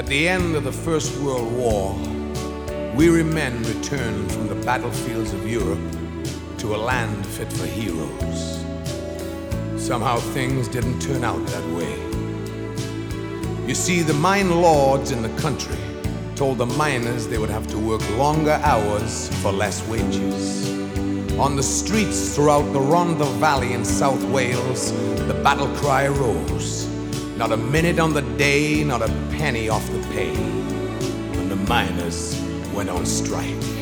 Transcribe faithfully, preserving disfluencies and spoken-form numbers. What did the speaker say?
At the end of the First World War, weary men returned from the battlefields of Europe to a land fit for heroes. Somehow things didn't turn out that way. You see, the mine lords in the country told the miners they would have to work longer hours for less wages. On the streets throughout the Rhondda Valley in South Wales, the battle cry rose. Not a minute on the day, not a penny off the pay, when the miners went on strike.